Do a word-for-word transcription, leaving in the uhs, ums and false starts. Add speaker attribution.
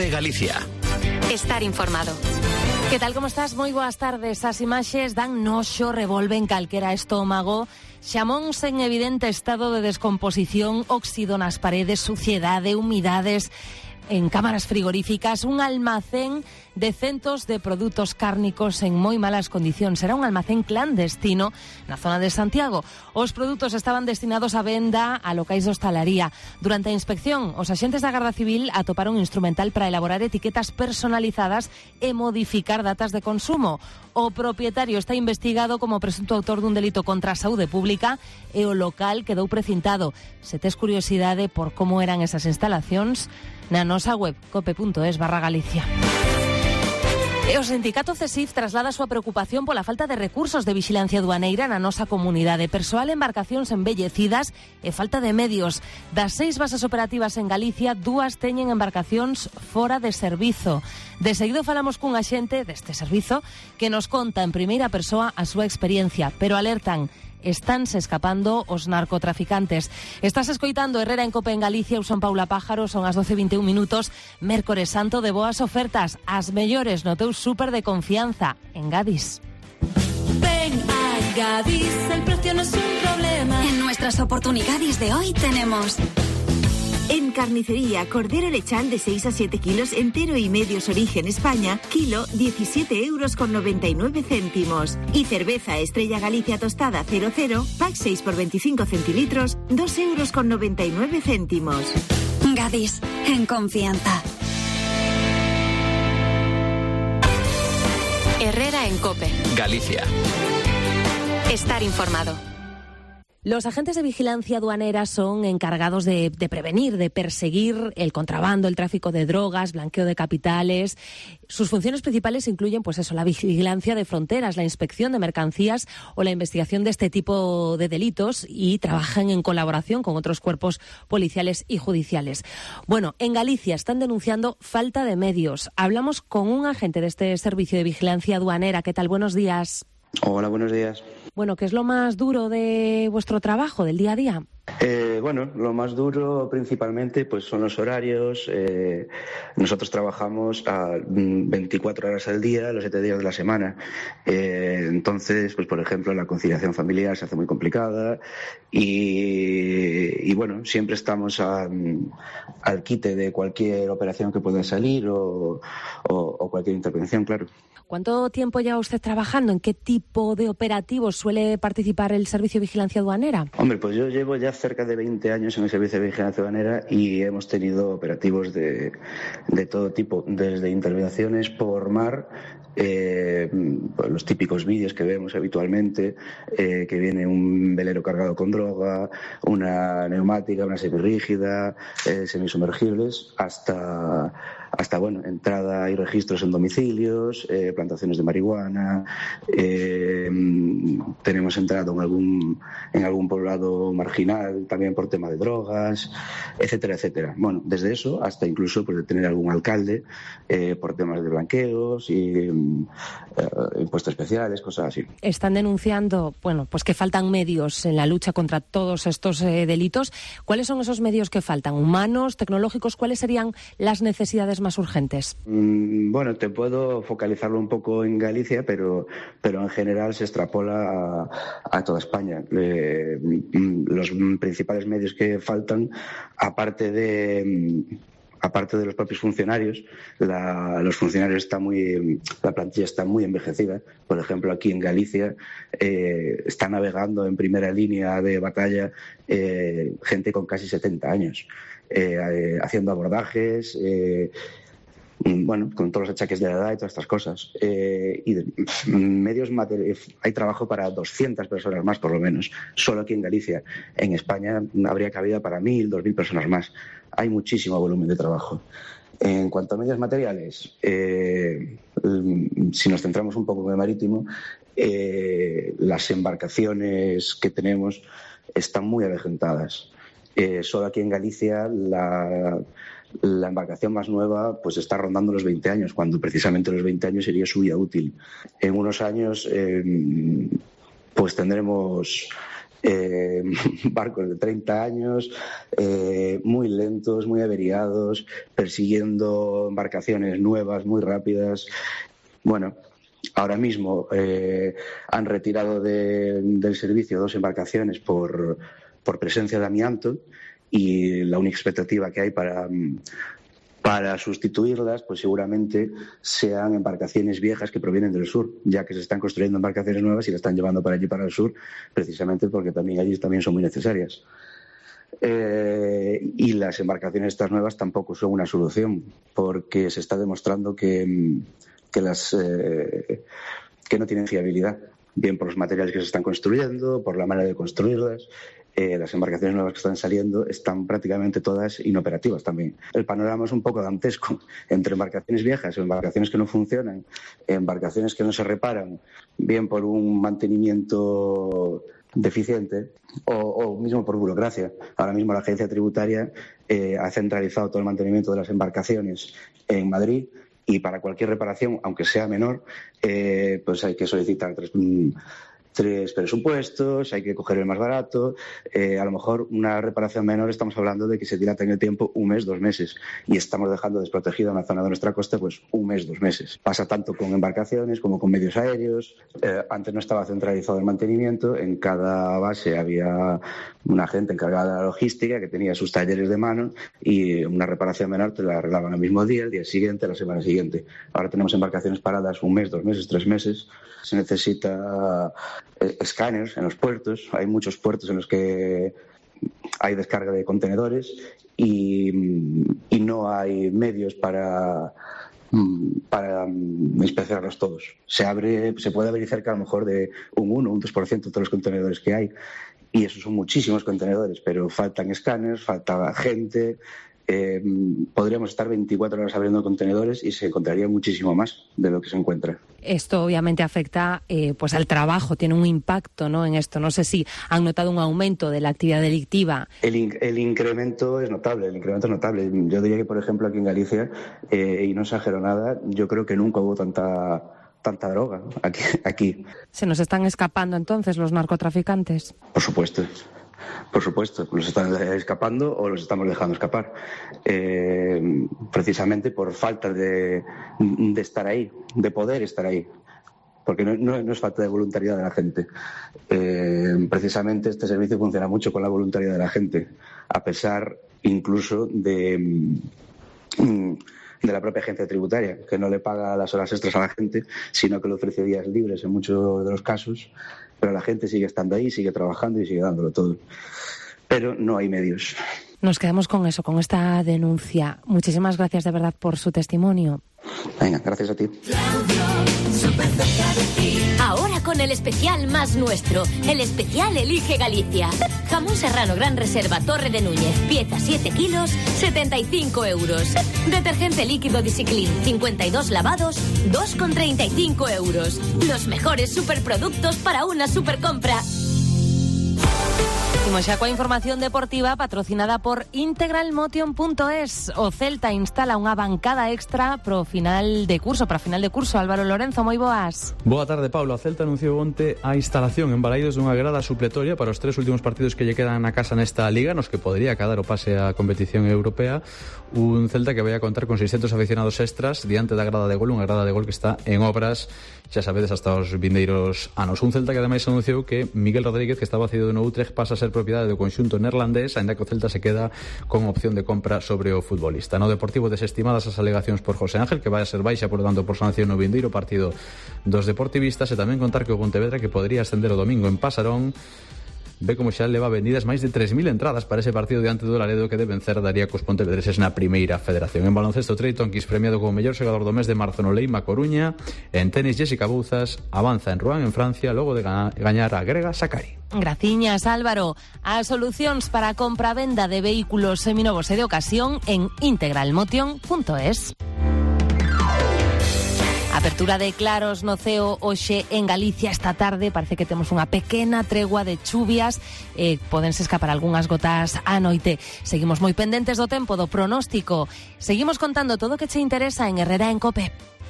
Speaker 1: COPE Galicia.
Speaker 2: Estar informado.
Speaker 3: Que tal, como estás? Moi boas tardes. As imaxes dan noxo, revolven calquera estómago. Xamóns en evidente estado de descomposición, óxido nas paredes, suciedade, humidades en cámaras frigoríficas, un almacén de centos de produtos cárnicos en moi malas condicións. Era un almacén clandestino na zona de Santiago. Os produtos estaban destinados a venda a locais de hostalaría. Durante a inspección, os axentes da Garda Civil atoparon un instrumental para elaborar etiquetas personalizadas e modificar datas de consumo. O propietario está investigado como presunto autor dun delito contra a saúde pública e o local quedou precintado. Se tes curiosidade por como eran esas instalacións, na nosa web cope.es barra Galicia. E o sindicato CESIF traslada a súa preocupación pola falta de recursos de vixilancia aduaneira na nosa comunidade, persoal, embarcacións embellecidas e falta de medios. Das seis bases operativas en Galicia, dúas teñen embarcacións fora de servizo. De seguido falamos cun axente deste servizo que nos conta en primeira persoa a súa experiencia, pero alertan: estánse escapando os narcotraficantes. Estás escoitando Herrera en Cope en Galicia. Eu son Paula Pájaro, son as doce e vinte e un minutos. Mércores santo de boas ofertas, as mellores no teu súper de confianza en Gadis.
Speaker 4: Ven a Gadis, el precio no es un problema.
Speaker 2: En nuestras oportunidades de hoy tenemos...
Speaker 5: En carnicería, cordero lechal de seis a siete kilos entero y medios origen España, kilo diecisiete euros con noventa y nueve céntimos. Y cerveza Estrella Galicia tostada cero cero, pack seis por veinticinco centilitros, dos euros con noventa y nueve céntimos.
Speaker 2: Gadis, en confianza. Herrera en Cope
Speaker 1: Galicia.
Speaker 2: Estar informado.
Speaker 3: Los agentes de vigilancia aduanera son encargados de, de prevenir, de perseguir el contrabando, el tráfico de drogas, blanqueo de capitales. Sus funciones principales incluyen, pues eso, la vigilancia de fronteras, la inspección de mercancías o la investigación de este tipo de delitos, y trabajan en colaboración con otros cuerpos policiales y judiciales. Bueno, en Galicia están denunciando falta de medios. Hablamos con un agente de este servicio de vigilancia aduanera. ¿Qué tal? Buenos días.
Speaker 6: Hola, buenos días.
Speaker 3: Bueno, ¿qué es lo más duro de vuestro trabajo, del día a día?
Speaker 6: Eh, bueno, lo más duro principalmente pues son los horarios. Eh, nosotros trabajamos a veinticuatro horas al día, los siete días de la semana. Eh, entonces, pues por ejemplo, la conciliación familiar se hace muy complicada y, y bueno, siempre estamos a, al quite de cualquier operación que pueda salir o, o, o cualquier intervención, claro.
Speaker 3: ¿Cuánto tiempo lleva usted trabajando? ¿En qué tipo de operativos suele participar el Servicio de Vigilancia Aduanera?
Speaker 6: Hombre, pues yo llevo ya cerca de veinte años en el Servicio de Vigilancia Aduanera y hemos tenido operativos de, de todo tipo, desde intervenciones por mar, eh, pues los típicos vídeos que vemos habitualmente, eh, que viene un velero cargado con droga, una neumática, una semirrígida, eh, semisumergibles, hasta... hasta bueno, entrada y registros en domicilios, eh, plantaciones de marihuana, eh, tenemos entrado en algún en algún poblado marginal también por tema de drogas, etcétera, etcétera. Bueno, desde eso hasta incluso pues, detener algún alcalde eh, por temas de blanqueos y eh, impuestos especiales, cosas así.
Speaker 3: Están denunciando, bueno, pues que faltan medios en la lucha contra todos estos eh, delitos. ¿Cuáles son esos medios que faltan? ¿Humanos, tecnológicos? ¿Cuáles serían las necesidades más urgentes?
Speaker 6: Mm, bueno, te puedo focalizarlo un poco en Galicia, pero, pero en general se extrapola a, a toda España. Eh, los principales medios que faltan, aparte de... aparte de los propios funcionarios, la, los funcionarios están muy, la plantilla está muy envejecida. Por ejemplo, aquí en Galicia eh, está navegando en primera línea de batalla eh, gente con casi setenta años, eh, eh, haciendo abordajes, eh, bueno, con todos los achaques de la edad y todas estas cosas. Eh, y de, medios materiales, hay trabajo para doscientas personas más, por lo menos, solo aquí en Galicia. En España habría cabida para mil, dos mil personas más. Hay muchísimo volumen de trabajo. En cuanto a medios materiales, eh, si nos centramos un poco en el marítimo, eh, las embarcaciones que tenemos están muy avejentadas. Eh, solo aquí en Galicia la... La embarcación más nueva pues está rondando los veinte años, cuando precisamente los veinte años sería su vida útil. En unos años eh, pues tendremos Eh, barcos de treinta años, eh, muy lentos, muy averiados, persiguiendo embarcaciones nuevas, muy rápidas. Bueno, ahora mismo eh, han retirado de, del servicio dos embarcaciones por, por presencia de amianto, y la única expectativa que hay para... Para sustituirlas, pues seguramente sean embarcaciones viejas que provienen del sur, ya que se están construyendo embarcaciones nuevas y las están llevando para allí, para el sur, precisamente porque también allí también son muy necesarias. Eh, y las embarcaciones estas nuevas tampoco son una solución, porque se está demostrando que, que, las, eh, que no tienen fiabilidad, bien por los materiales que se están construyendo, por la manera de construirlas. Eh, las embarcaciones nuevas que están saliendo están prácticamente todas inoperativas también. El panorama es un poco dantesco, entre embarcaciones viejas o embarcaciones que no funcionan, embarcaciones que no se reparan, bien por un mantenimiento deficiente o, o mismo por burocracia. Ahora mismo la agencia tributaria eh, ha centralizado todo el mantenimiento de las embarcaciones en Madrid, y para cualquier reparación, aunque sea menor, eh, pues hay que solicitar tres... tres presupuestos, hay que coger el más barato. Eh, a lo mejor una reparación menor estamos hablando de que se dilata en el tiempo un mes, dos meses, y estamos dejando desprotegida una zona de nuestra costa pues un mes, dos meses. Pasa tanto con embarcaciones como con medios aéreos. Eh, antes no estaba centralizado el mantenimiento, en cada base había una gente encargada de la logística que tenía sus talleres de mano, y una reparación menor te la arreglaban el mismo día, el día siguiente, la semana siguiente. Ahora tenemos embarcaciones paradas un mes, dos meses, tres meses. Se necesita eh, escáneres en los puertos. Hay muchos puertos en los que hay descarga de contenedores y, y no hay medios para, para inspeccionarlos todos. Se abre, se puede abrir cerca a lo mejor de un uno, un dos por ciento de todos los contenedores que hay, y esos son muchísimos contenedores, pero faltan escáneres, falta gente. Eh, podríamos estar veinticuatro horas abriendo contenedores y se encontraría muchísimo más de lo que se encuentra.
Speaker 3: Esto obviamente afecta eh, pues al trabajo, tiene un impacto, ¿no?, en esto. No sé si han notado un aumento de la actividad delictiva.
Speaker 6: El, in- el incremento es notable, el incremento es notable. Yo diría que, por ejemplo, aquí en Galicia, eh, y no exagero nada, yo creo que nunca hubo tanta... tanta droga aquí, aquí.
Speaker 3: ¿Se nos están escapando entonces los narcotraficantes?
Speaker 6: Por supuesto, por supuesto. Los están escapando o los estamos dejando escapar. Eh, precisamente por falta de, de estar ahí, de poder estar ahí. Porque no, no, no es falta de voluntariedad de la gente. Eh, precisamente este servicio funciona mucho con la voluntariedad de la gente, a pesar incluso de... de la propia agencia tributaria, que no le paga las horas extras a la gente, sino que le ofrece días libres en muchos de los casos, pero la gente sigue estando ahí, sigue trabajando y sigue dándolo todo. Pero no hay medios.
Speaker 3: Nos quedamos con eso, con esta denuncia. Muchísimas gracias de verdad por su testimonio.
Speaker 6: Venga, gracias a ti.
Speaker 1: Ahora con el especial más nuestro, el especial Elige Galicia. Jamón serrano gran reserva Torre de Núñez, pieza siete kilos, setenta y cinco euros. Detergente líquido Disciclin, cincuenta y dos lavados, dos con treinta y cinco euros. Los mejores superproductos para una supercompra.
Speaker 3: Imos xa coa información deportiva patrocinada por integral motion punto es. O Celta instala unha bancada extra pro final de curso, para final de curso. Álvaro Lorenzo, moi boas.
Speaker 7: Boa tarde, Paulo. A Celta anunciou onte a instalación en Balaídos dunha grada supletoria para os tres últimos partidos que lle quedan na casa nesta liga, nos que podría cadar o pase á competición europea. Un Celta que vai a contar con seiscentos aficionados extras diante da grada de gol, unha grada de gol que está en obras, xa sabedes, hasta os vindeiros anos. Un Celta que ademais anunciou que Miguel Rodríguez, que estaba cedido no Utrecht, pasa a ser propiedade do conxunto neerlandés, aínda que o Celta se queda con opción de compra sobre o futbolista. No Deportivo, desestimadas as alegacións por José Ángel, que vai a ser baixa, por tanto, por sanción no vindeiro partido dos deportivistas, e tamén contar que o Pontevedra, que podría ascender o domingo en Pasarón, ve como xa leva vendidas máis de tres mil entradas para ese partido diante do Laredo, que de vencer daría cos pontevedreses na primeira federación. En baloncesto, Trey Tonkis premiado como mellor xogador do mes de marzo no Leima Coruña. En tenis, Jessica Bouzas avanza en Rouen, en Francia, logo de gañar a grega Sakari.
Speaker 3: Graciñas, Álvaro. As solucións para a compra-venda de vehículos seminovos e de ocasión en integral motion punto es. Apertura de claros no ceo hoxe en Galicia esta tarde. Parece que temos unha pequena tregua de chuvias, eh, podense escapar algunhas gotas á noite. Seguimos moi pendentes do tempo, do pronóstico. Seguimos contando todo o que che interesa en Herrera en Cope.